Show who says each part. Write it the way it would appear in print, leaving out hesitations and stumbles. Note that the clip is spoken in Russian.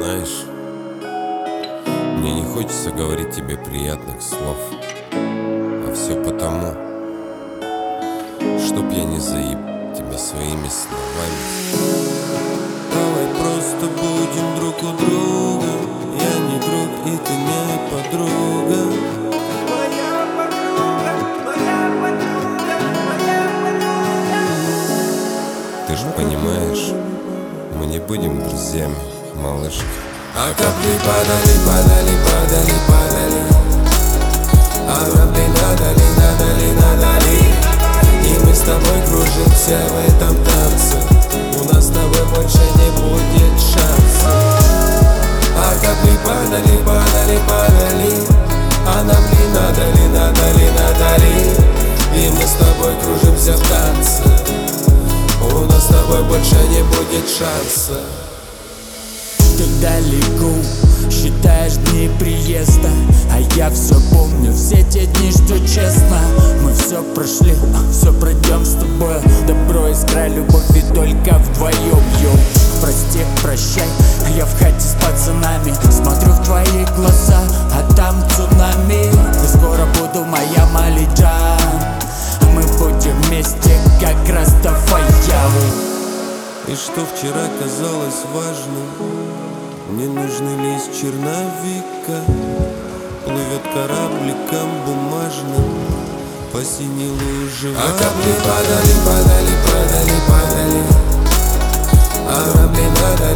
Speaker 1: Знаешь, мне не хочется говорить тебе приятных слов, а все потому, чтоб я не заеб тебя своими словами. Давай просто будем друг у друга. Я не друг, и ты не подруга. Ты же понимаешь, мы не будем друзьями, малышка. А капли падали, падали, падали, падали. А капли надали, надали, надали. И мы с тобой кружимся в этом танце. У нас с тобой больше не будет шанса. А капли падали, падали, падали. А нам ли надали, надали, надали. И мы с тобой кружимся в танце. У нас с тобой больше не будет шанса.
Speaker 2: Ты далеко, считаешь дни приезда, а я все помню, все те дни, что честно. Мы все прошли, все пройдем с тобой. Добро, искра, любовь и только вдвоем, йоу. Прости, прощай, я в хате с пацанами. Смотрю в твои глаза, а там цунами. И скоро буду моя Малиджан. Мы будем вместе, как Растафаявы.
Speaker 1: И что вчера казалось важным, не нужны лист черновика. Плывет корабликом бумажным по синей луже. А капли падали, падали, падали, падали. А капли надали.